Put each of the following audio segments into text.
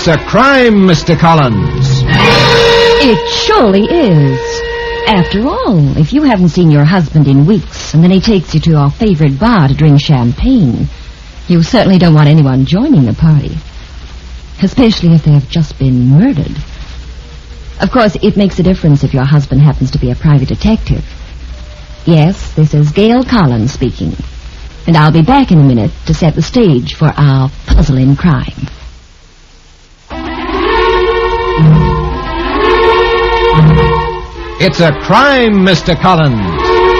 It's a crime, Mr. Collins. It surely is. After all, if you haven't seen your husband in weeks, and then he takes you to your favorite bar to drink champagne, you certainly don't want anyone joining the party. Especially if they have just been murdered. Of course, it makes a difference if your husband happens to be a private detective. Yes, this is Gail Collins speaking. And I'll be back in a minute to set the stage for our puzzling crime. It's a crime, Mr. Collins.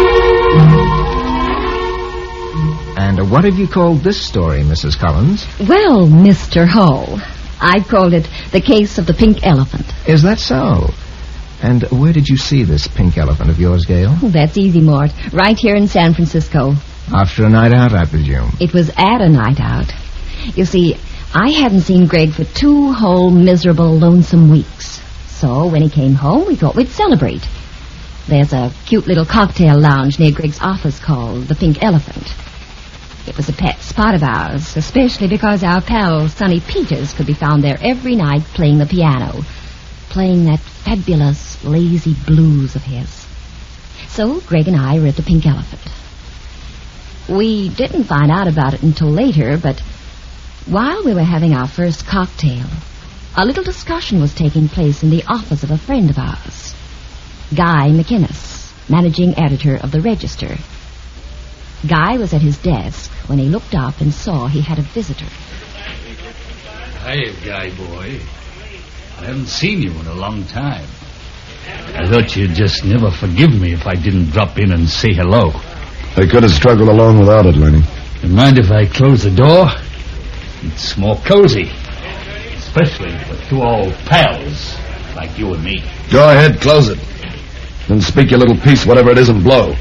And what have you called this story, Mrs. Collins? Well, Mr. Hull, I called it The Case of the Pink Elephant. Is that so? And where did you see this pink elephant of yours, Gail? Oh, that's easy, Mort. Right here in San Francisco. After a night out, I presume. It was at a night out. You see, I hadn't seen Greg for 2 whole miserable, lonesome weeks. So when he came home, we thought we'd celebrate. There's a cute little cocktail lounge near Greg's office called the Pink Elephant. It was a pet spot of ours, especially because our pal Sonny Peters could be found there every night playing the piano, playing that fabulous, lazy blues of his. So Greg and I were at the Pink Elephant. We didn't find out about it until later, but while we were having our first cocktail, a little discussion was taking place in the office of a friend of ours, Guy McInnes, managing editor of the Register. Guy was at his desk when he looked up and saw he had a visitor. Hiya, Guy boy. I haven't seen you in a long time. I thought you'd just never forgive me if I didn't drop in and say hello. I could have struggled along without it, Lenny. You mind if I close the door? It's more cozy. Especially for 2 old pals like you and me. Go ahead, close it. Then speak your little piece, whatever it is, and blow.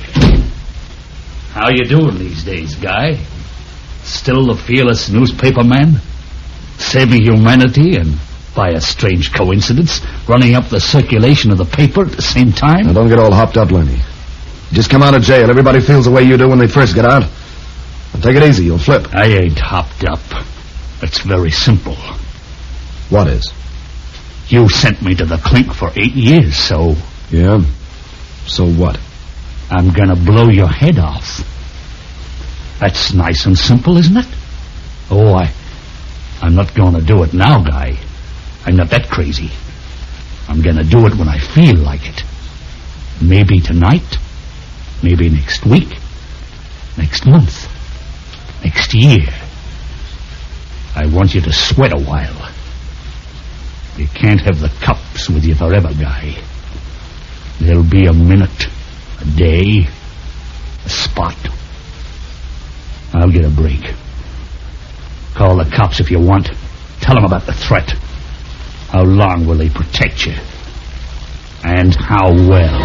How you doing these days, Guy? Still the fearless newspaper man? Saving humanity and, by a strange coincidence, running up the circulation of the paper at the same time? Now, don't get all hopped up, Lenny. You just come out of jail. Everybody feels the way you do when they first get out. Now, take it easy. You'll flip. I ain't hopped up. It's very simple. What is? You sent me to the clink for 8 years, so... Yeah? So what? I'm gonna blow your head off. That's nice and simple, isn't it? Oh, I'm not gonna do it now, Guy. I'm not that crazy. I'm gonna do it when I feel like it. Maybe tonight. Maybe next week. Next month. Next year. I want you to sweat a while. You can't have the cops with you forever, Guy. There'll be a minute, a day, a spot. I'll get a break. Call the cops if you want. Tell them about the threat. How long will they protect you? And how well?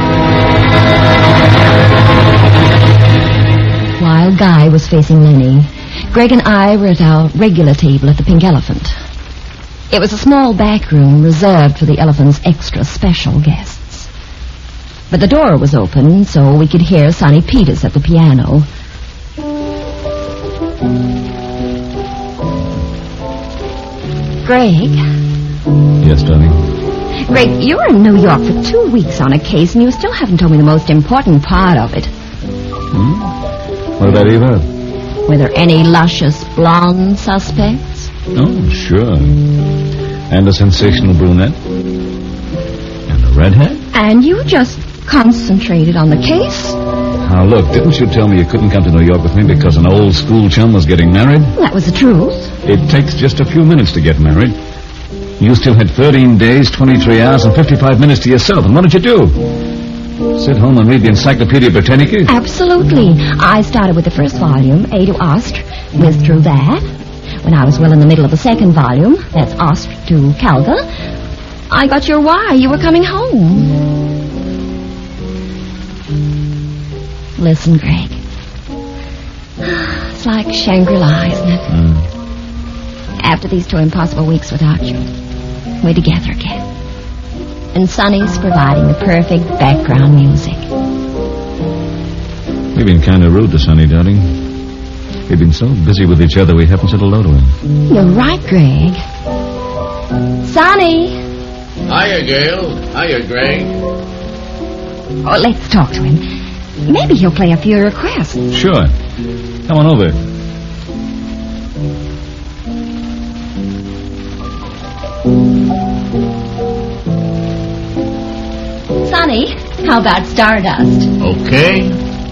While Guy was facing Lenny, Greg and I were at our regular table at the Pink Elephant. It was a small back room reserved for the Elephant's extra special guests. But the door was open, so we could hear Sonny Peters at the piano. Greg? Yes, darling? Greg, you were in New York for 2 weeks on a case, and you still haven't told me the most important part of it. What about Eva? Were there any luscious blonde suspects? Oh, sure. And a sensational brunette. And a redhead. And you just concentrated on the case? Now, look, didn't you tell me you couldn't come to New York with me because an old school chum was getting married? That was the truth. It takes just a few minutes to get married. You still had 13 days, 23 hours, and 55 minutes to yourself. And what did you do? Sit home and read the Encyclopedia Britannica? Absolutely. I started with the first volume, A to Ost, whizzed through that. When I was well in the middle of the second volume, that's Ost to Calga, I got your why you were coming home. Listen, Greg. It's like Shangri-La, isn't it? After these 2 impossible weeks without you, we're together again. And Sonny's providing the perfect background music. We've been kind of rude to Sonny, darling. We've been so busy with each other we haven't said hello to him. You're right, Greg. Sonny. Hiya, Gail. Hiya, Greg. Oh, let's talk to him. Maybe he'll play a few requests. Sure. Come on over. Sonny, how about Stardust? Okay.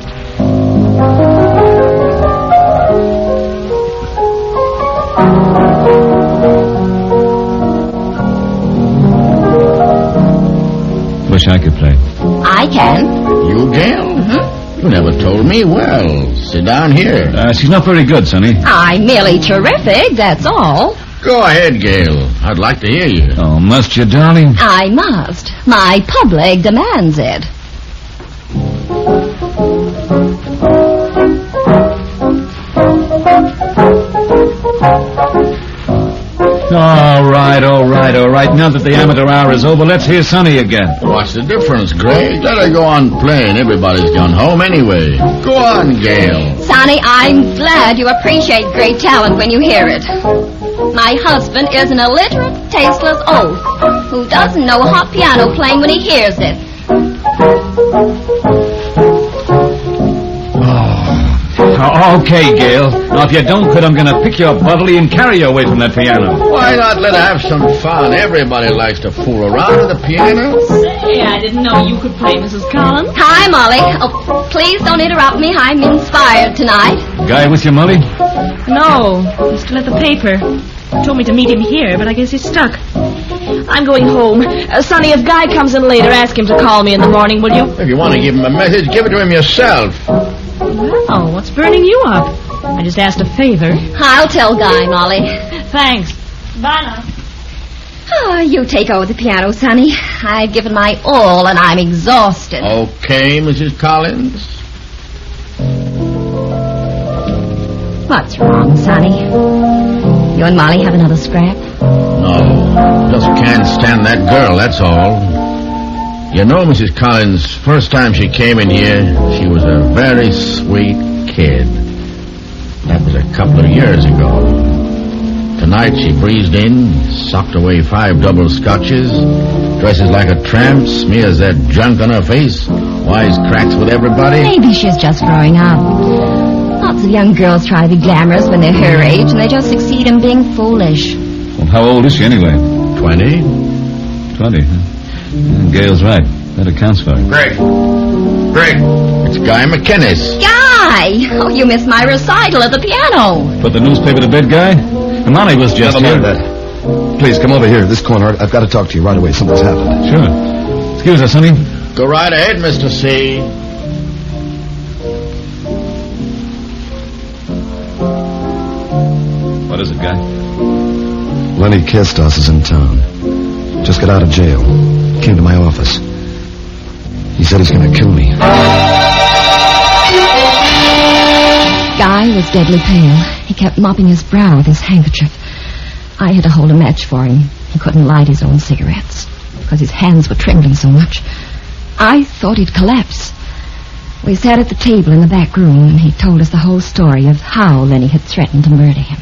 Wish I could play. I can. You, Gail? You never told me. Well, sit down here. She's not very good, Sonny. I'm merely terrific, that's all. Go ahead, Gail. I'd like to hear you. Oh, must you, darling? I must. My public demands it. All right. Now that the amateur hour is over, let's hear Sonny again. What's the difference, Greg? Let her go on playing. Everybody's gone home anyway. Go on, Gail. Sonny, I'm glad you appreciate great talent when you hear it. My husband is an illiterate, tasteless oaf who doesn't know hot piano playing when he hears it. Okay, Gail. Now, if you don't quit, I'm going to pick you up bodily and carry you away from that piano. Why not let her have some fun? Everybody likes to fool around with the piano. Say, I didn't know you could play, Mrs. Collins. Hi, Molly. Oh, please don't interrupt me. I'm inspired tonight. Guy with you, Molly? No, he's still at the paper. Told me to meet him here, but I guess he's stuck. I'm going home. Sonny, if Guy comes in later, ask him to call me in the morning, will you? If you want to give him a message, give it to him yourself. Well, what's burning you up? I just asked a favor. I'll tell Guy, Molly. Thanks. Bye now. Oh, you take over the piano, Sonny. I've given my all, and I'm exhausted. Okay, Mrs. Collins. What's wrong, Sonny? You and Molly have another scrap? No, just can't stand that girl, that's all. You know, Mrs. Collins, first time she came in here, she was a very sweet kid. That was a couple of years ago. Tonight she breezed in, socked away 5 double scotches, dresses like a tramp, smears that junk on her face, wisecracks with everybody. Maybe she's just growing up. Lots of young girls try to be glamorous when they're her age, and they just succeed in being foolish. Well, how old is she anyway? 20. 20, huh? Gail's right. That accounts for it. Greg, it's Guy McInnes. Guy! Oh, you missed my recital at the piano. Put the newspaper to bed, Guy? Molly was just Never here. mind that. Please, come over here, this corner. I've got to talk to you right away. Something's happened. Sure. Excuse us, Sonny. Go right ahead, Mr. C. What is it, Guy? Lenny Kestos is in town. Just got out of jail. Came to my office. He said he's going to kill me. Guy was deadly pale. He kept mopping his brow with his handkerchief. I had to hold a match for him. He couldn't light his own cigarettes because his hands were trembling so much. I thought he'd collapse. We sat at the table in the back room, and he told us the whole story of how Lenny had threatened to murder him.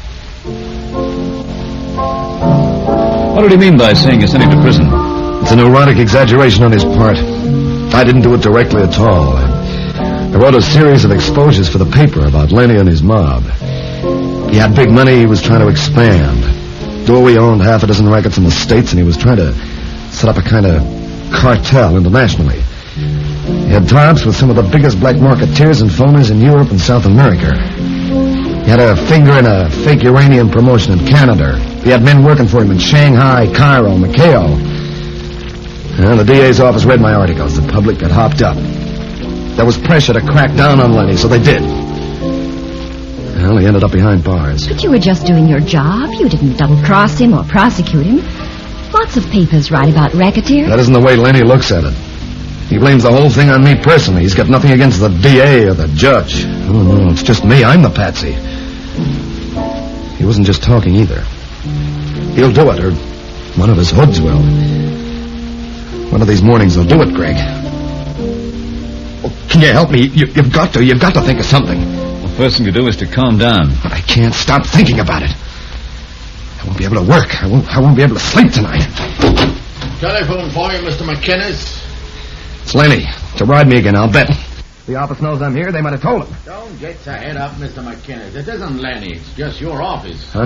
What did he mean by saying you sent him to prison? It's a neurotic exaggeration on his part. I didn't do it directly at all. I wrote a series of exposures for the paper about Lenny and his mob. He had big money he was trying to expand. Dewey owned half a dozen rackets in the States, and he was trying to set up a kind of cartel internationally. He had tie-ups with some of the biggest black marketeers and phonies in Europe and South America. He had a finger in a fake uranium promotion in Canada. He had men working for him in Shanghai, Cairo, Macau. Well, the DA's office read my articles. The public got hopped up. There was pressure to crack down on Lenny, so they did. Well, he ended up behind bars. But you were just doing your job. You didn't double-cross him or prosecute him. Lots of papers write about racketeering. That isn't the way Lenny looks at it. He blames the whole thing on me personally. He's got nothing against the DA or the judge. Oh, no, it's just me. I'm the patsy. He wasn't just talking either. He'll do it, or one of his hoods will. One of these mornings he'll do it, Greg. Oh, can you help me? You've got to think of something. The first thing to do is to calm down. But I can't stop thinking about it. I won't be able to work. I won't be able to sleep tonight. Telephone for you, Mr. McInnes. It's Lenny. To ride me again, I'll bet. The office knows I'm here. They might have told him. Don't get your head up, Mr. McInnes. It isn't Lenny. It's just your office. Huh?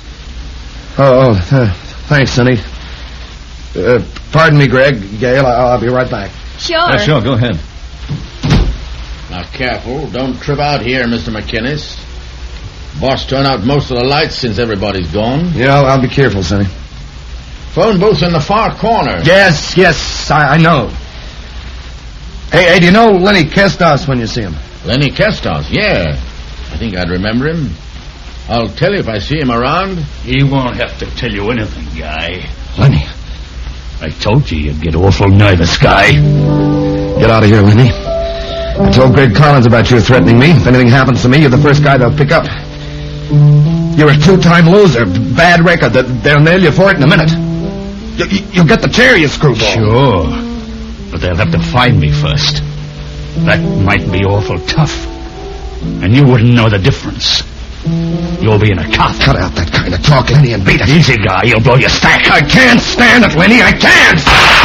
Thanks, Sonny. Pardon me, Gail. I'll be right back. Sure. Sure, go ahead. Now, careful. Don't trip out here, Mr. McInnes. Boss turned out most of the lights since everybody's gone. Yeah, I'll be careful, Sonny. Phone booth's in the far corner. Yes, I know. Hey, do you know Lenny Kestos when you see him? Lenny Kestos, yeah. I think I'd remember him. I'll tell you if I see him around. He won't have to tell you anything, Guy. Lenny. I told you you'd get awful nervous, Guy. Get out of here, Lenny. I told Greg Collins about you threatening me. If anything happens to me, you're the first guy they'll pick up. You're a two-time loser. Bad record. They'll nail you for it in a minute. You'll get the chair, you screwball. Sure. But they'll have to find me first. That might be awful tough. And you wouldn't know the difference. You'll be in a coffin. Cut out that kind of talk, Lenny, and beat it. Easy, Guy. You'll blow your stack. I can't stand it, Lenny. I can't.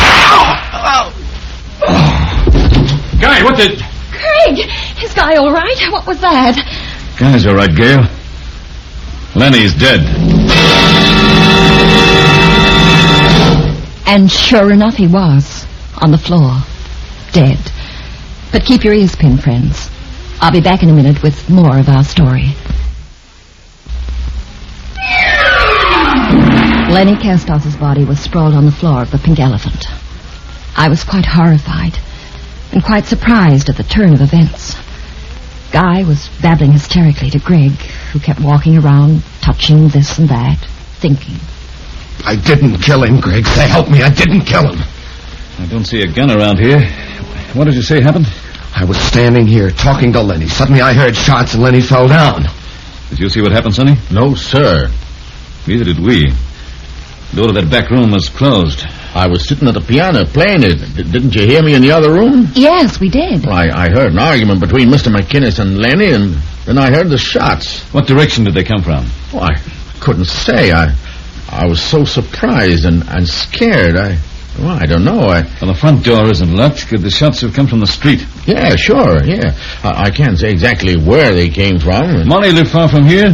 Guy, what the... Craig! Is Guy all right? What was that? Guy's all right, Gail. Lenny's dead. And sure enough, he was. On the floor. Dead. But keep your ears pinned, friends. I'll be back in a minute with more of our story. Lenny Kestos' body was sprawled on the floor of the Pink Elephant. I was quite horrified and quite surprised at the turn of events. Guy was babbling hysterically to Greg, who kept walking around, touching this and that, thinking. I didn't kill him, Greg. Say, help me. I didn't kill him. I don't see a gun around here. What did you say happened? I was standing here talking to Lenny. Suddenly I heard shots and Lenny fell down. Did you see what happened, Sonny? No, sir. Neither did we. The door to that back room was closed. I was sitting at the piano playing it. Didn't you hear me in the other room? Yes, we did. Well, I heard an argument between Mr. McInnes and Lenny, and then I heard the shots. What direction did they come from? Oh, I couldn't say. I was so surprised and scared. I don't know. Well, the front door isn't locked. Could the shots have come from the street? Yeah, sure, yeah. I can't say exactly where they came from. Molly lived far from here?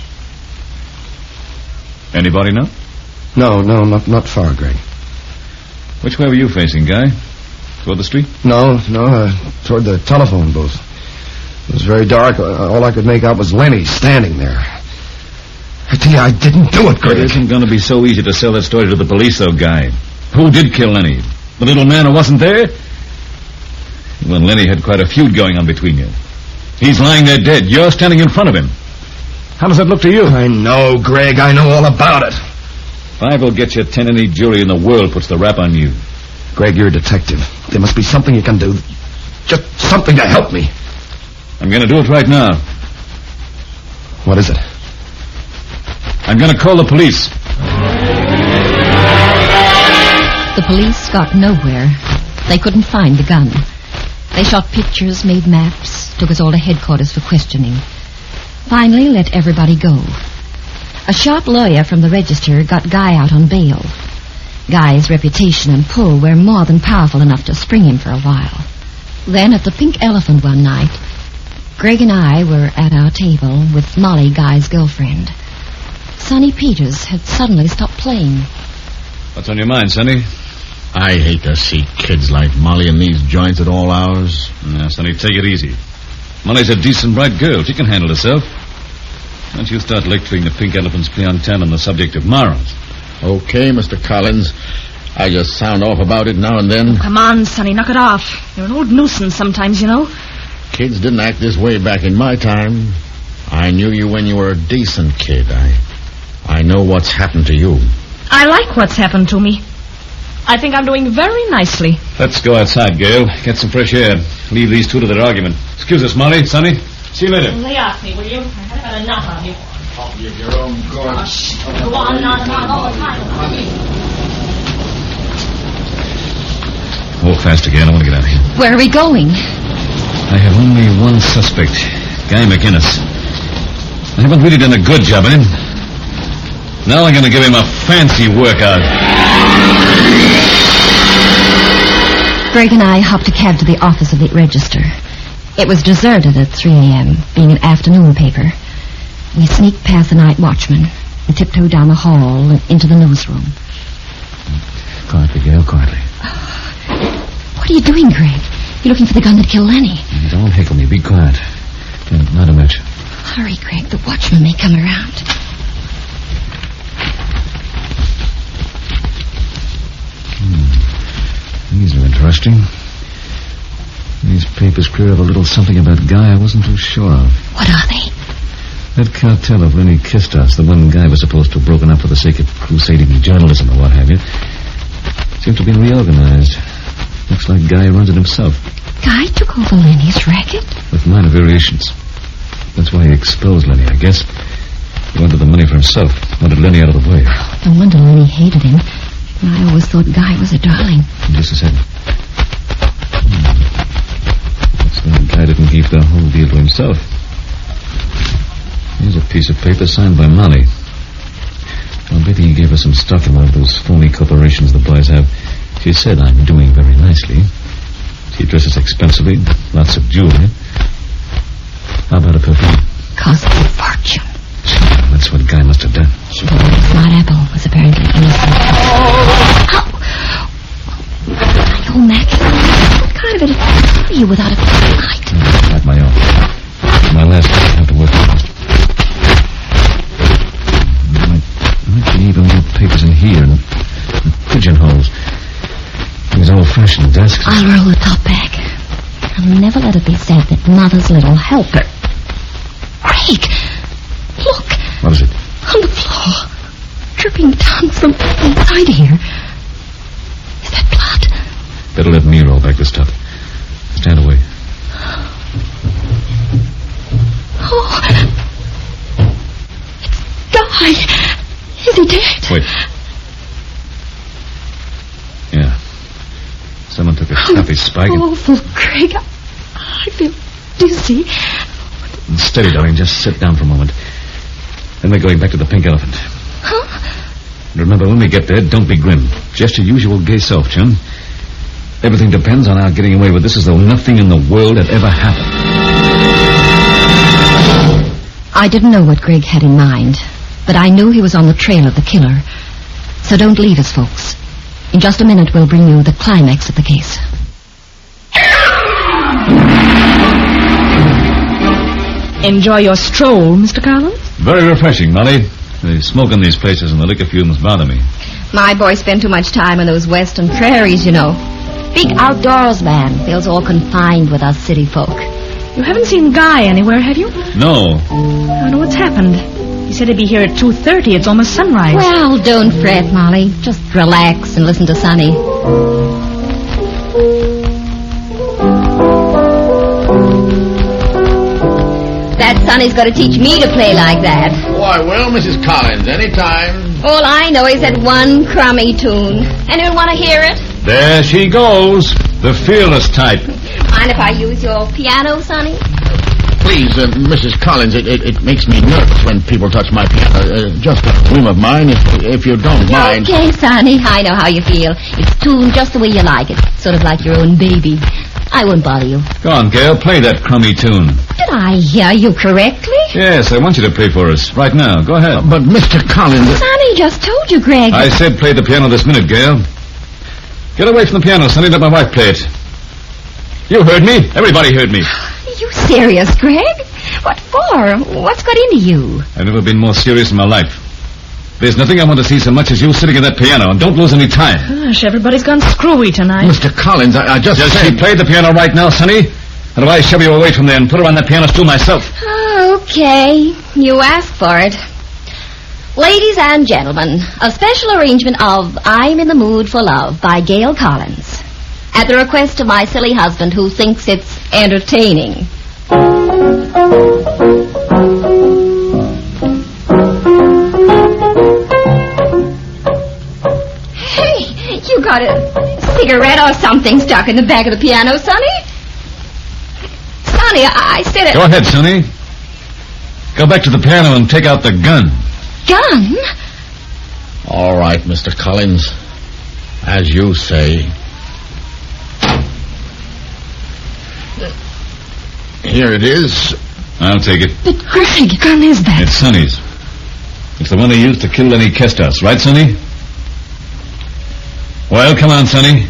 Anybody know? No, not far, Greg. Which way were you facing, Guy? Toward the street? No, toward the telephone booth. It was very dark. All I could make out was Lenny standing there. I tell you, I didn't do it, Greg. It isn't going to be so easy to sell that story to the police, though, Guy. Who did kill Lenny? The little man who wasn't there? Well, Lenny had quite a feud going on between you. He's lying there dead. You're standing in front of him. How does that look to you? I know, Greg. I know all about it. 5 will get you 10 any jury in the world puts the rap on you. Greg, you're a detective. There must be something you can do. Just something to help me. I'm going to do it right now. What is it? I'm going to call the police. The police got nowhere. They couldn't find the gun. They shot pictures, made maps, took us all to headquarters for questioning. Finally, let everybody go. A sharp lawyer from the Register got Guy out on bail. Guy's reputation and pull were more than powerful enough to spring him for a while. Then at the Pink Elephant one night, Greg and I were at our table with Molly, Guy's girlfriend. Sonny Peters had suddenly stopped playing. What's on your mind, Sonny? I hate to see kids like Molly in these joints at all hours. Now, Sonny, take it easy. Molly's a decent, bright girl. She can handle herself. Why don't you start lecturing the Pink Elephant's clientele on the subject of morals? Okay, Mr. Collins. I just sound off about it now and then. Come on, Sonny, knock it off. You're an old nuisance sometimes, you know. Kids didn't act this way back in my time. I knew you when you were a decent kid. I know what's happened to you. I like what's happened to me. I think I'm doing very nicely. Let's go outside, Gail. Get some fresh air. Leave these two to their argument. Excuse us, Molly. Sonny. See you later. Lay off me, will you? I've had enough of you. Copy of your own course. Go on all the time. Walk fast again. I want to get out of here. Where are we going? I have only one suspect, Guy McInnes. I haven't really done a good job on him. Now I'm going to give him a fancy workout. Greg and I hopped a cab to the office of the Register. It was deserted at 3 a.m., being an afternoon paper. We sneaked past the night watchman and tiptoed down the hall and into the newsroom. Quietly, Gail, quietly. What are you doing, Greg? You're looking for the gun that killed Lenny. Don't heckle me. Be quiet. Not a match. Hurry, Greg. The watchman may come around. These are interesting. These papers clear up a little something about Guy I wasn't too sure of. What are they? That cartel of Lenny Kistas, the one Guy was supposed to have broken up for the sake of crusading journalism or what have you, seems to have been reorganized. Looks like Guy runs it himself. Guy took over Lenny's racket? With minor variations. That's why he exposed Lenny, I guess. He wanted the money for himself. Wanted Lenny out of the way. No wonder Lenny hated him. I always thought Guy was a darling. Just a second. Looks like Guy didn't keep the whole deal to himself. Here's a piece of paper signed by Molly. I'll bet he gave her some stuff in one of those phony corporations the boys have. She said I'm doing very nicely. She dresses expensively, lots of jewelry. How about a perfume? Cost a fortune. That's what Guy must have done. She told me Smart Apple was apparently innocent. Ow! Oh, Mac, what kind of it are you without a light? Not my own. My last one. I have to work fast. Might be even more papers in here and pigeonholes. These old-fashioned desks. I'll roll the top back. I'll never let it be said that Mother's little helper. Craig, look. What is it? On the floor. Dripping down from inside here. Is that blood? Better let me roll back the stuff. Stand away. Oh. It's Guy. Is he dead? Wait. Yeah. Someone took a copy spike. Awful, Craig. I feel dizzy. Steady, darling. Just sit down for a moment. Then we're going back to the Pink Elephant. Huh? Remember, when we get there, don't be grim. Just your usual gay self, chum. Everything depends on our getting away with this as though nothing in the world had ever happened. I didn't know what Greg had in mind, but I knew he was on the trail of the killer. So don't leave us, folks. In just a minute, we'll bring you the climax of the case. Enjoy your stroll, Mr. Collins? Very refreshing, Molly. The smoke in these places and the liquor fumes bother me. My boy spent too much time in those western prairies, you know. Big outdoors man. Feels all confined with us city folk. You haven't seen Guy anywhere, have you? No. I don't know what's happened. He said he'd be here at 2:30. It's almost sunrise. Well, don't fret, Molly. Just relax and listen to Sonny. That Sonny's got to teach me to play like that. Oh, I will, Mrs. Collins, anytime. All I know is that one crummy tune. Anyone want to hear it? There she goes. The fearless type. Mind if I use your piano, Sonny? Please, Mrs. Collins, it makes me nervous when people touch my piano. Just a whim of mine, if you don't mind. Okay, Sonny, I know how you feel. It's tuned just the way you like it. Sort of like your own baby. I won't bother you. Go on, Gail. Play that crummy tune. Did I hear you correctly? Yes, I want you to play for us. Right now. Go ahead. But, Mr. Collins... Sonny just told you, Greg. I said play the piano this minute, Gail. Get away from the piano, Sonny. Let my wife play it. You heard me. Everybody heard me. Are you serious, Greg? What for? What's got into you? I've never been more serious in my life. There's nothing I want to see so much as you sitting at that piano, and don't lose any time. Gosh, everybody's gone screwy tonight. Mr. Collins, I just said... She play the piano right now, Sonny. Otherwise, shove you away from there and put her on that piano stool myself. Okay, you asked for it. Ladies and gentlemen, a special arrangement of I'm in the Mood for Love by Gail Collins. At the request of my silly husband who thinks it's entertaining. Hey, you got a cigarette or something stuck in the back of the piano, Sonny? Sonny, I said it. Go ahead, Sonny. Go back to the piano and take out the gun. Gun? All right, Mr. Collins. As you say. Here it is. I'll take it. But, Greg, gun is that? It's Sonny's. It's the one he used to kill Lenny Kestas. Right, Sonny? Well, come on, Sonny.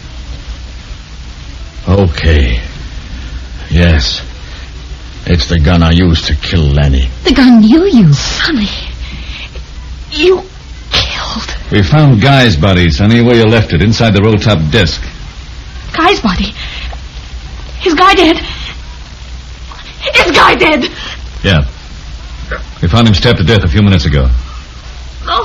Okay. Yes. It's the gun I used to kill Lenny. The gun you used? Sonny. You killed. We found Guy's body, Sonny, where you left it, inside the roll-top desk. Guy's body? Is Guy dead? Is Guy dead? Yeah. We found him stabbed to death a few minutes ago. No.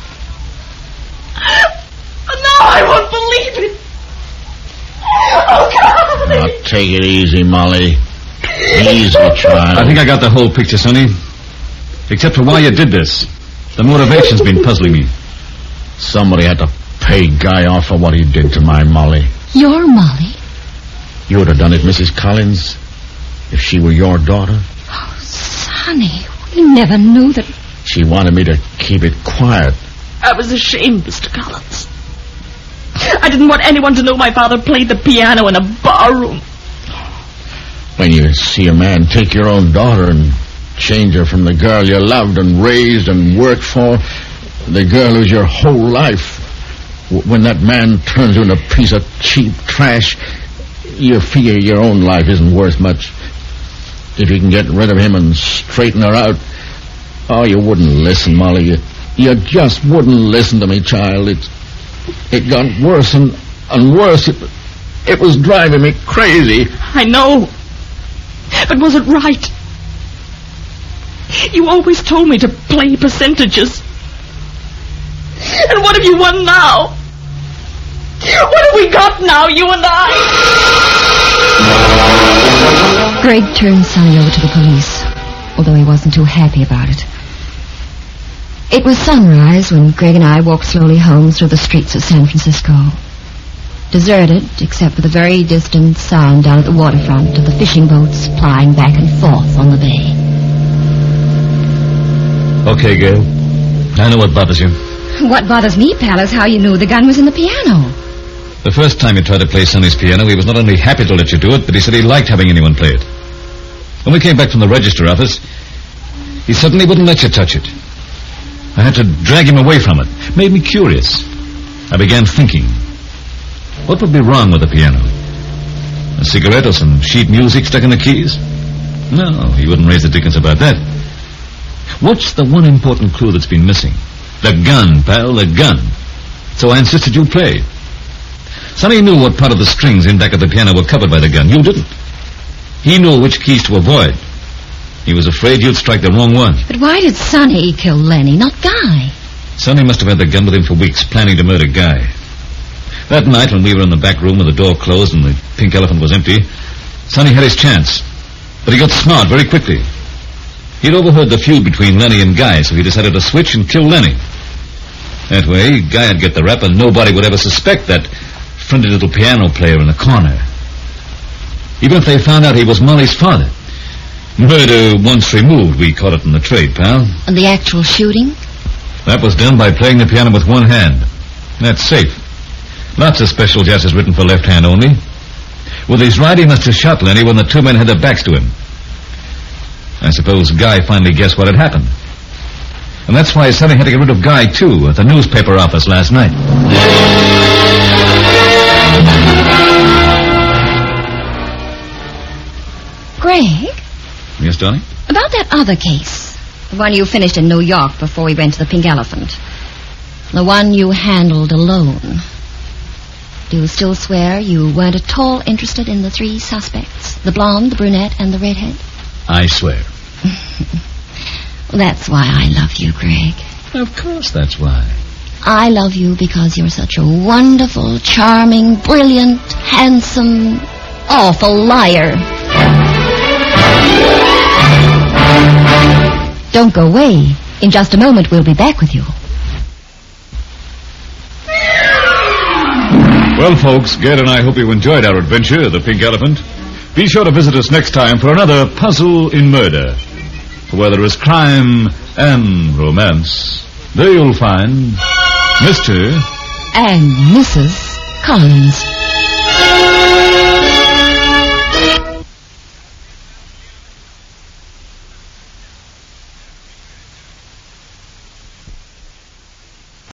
No, I won't believe it. Oh, God. Now, take it easy, Molly. Easy, child. I think I got the whole picture, Sonny. Except for why you did this. The motivation's been puzzling me. Somebody had to pay Guy off for what he did to my Molly. Your Molly? You would have done it, Mrs. Collins, if she were your daughter. Oh, Sonny, we never knew that. She wanted me to keep it quiet. I was ashamed, Mr. Collins. I didn't want anyone to know my father played the piano in a barroom. When you see a man take your own daughter and change her from the girl you loved and raised and worked for, the girl who's your whole life, when that man turns you into a piece of cheap trash, you figure your own life isn't worth much. If you can get rid of him and straighten her out, oh, you wouldn't listen, Molly. You just wouldn't listen to me, child. It got worse and worse. It was driving me crazy. I know. But was it right? You always told me to play percentages. And what have you won now? What have we got now, you and I? Greg turned Sonny over to the police, although he wasn't too happy about it. It was sunrise when Greg and I walked slowly home through the streets of San Francisco. Deserted, except for the very distant sound down at the waterfront of the fishing boats plying back and forth on the bay. Okay, Gail. I know what bothers you. What bothers me, pal, is how you knew the gun was in the piano. The first time you tried to play Sonny's piano, he was not only happy to let you do it, but he said he liked having anyone play it. When we came back from the register office, he suddenly wouldn't let you touch it. I had to drag him away from it. Made me curious. I began thinking. What would be wrong with the piano? A cigarette or some sheet music stuck in the keys? No, he wouldn't raise the dickens about that. What's the one important clue that's been missing? The gun, pal, the gun. So I insisted you play. Sonny knew what part of the strings in back of the piano were covered by the gun. You didn't. He knew which keys to avoid. He was afraid you'd strike the wrong one. But why did Sonny kill Lenny, not Guy? Sonny must have had the gun with him for weeks, planning to murder Guy. That night, when we were in the back room with the door closed and the Pink Elephant was empty, Sonny had his chance. But he got smart very quickly. He'd overheard the feud between Lenny and Guy, so he decided to switch and kill Lenny. That way, Guy'd get the rap and nobody would ever suspect that friendly little piano player in the corner. Even if they found out he was Molly's father. Murder once removed, we caught it in the trade, pal. And the actual shooting? That was done by playing the piano with one hand. That's safe. Lots of special jazzes written for left hand only. With his right, he must have shot Lenny when the two men had their backs to him. I suppose Guy finally guessed what had happened. And that's why Sonny had to get rid of Guy, too, at the newspaper office last night. Greg? Yes, darling? About that other case. The one you finished in New York before we went to the Pink Elephant. The one you handled alone. Do you still swear you weren't at all interested in the three suspects? The blonde, the brunette, and the redhead? I swear. That's why I love you, Greg. Of course that's why. I love you because you're such a wonderful, charming, brilliant, handsome, awful liar. Don't go away. In just a moment, we'll be back with you. Well, folks, Ged and I hope you enjoyed our adventure, the Pink Elephant. Be sure to visit us next time for another Puzzle in Murder. For where there is crime and romance, There you'll find Mr. and Mrs. Collins.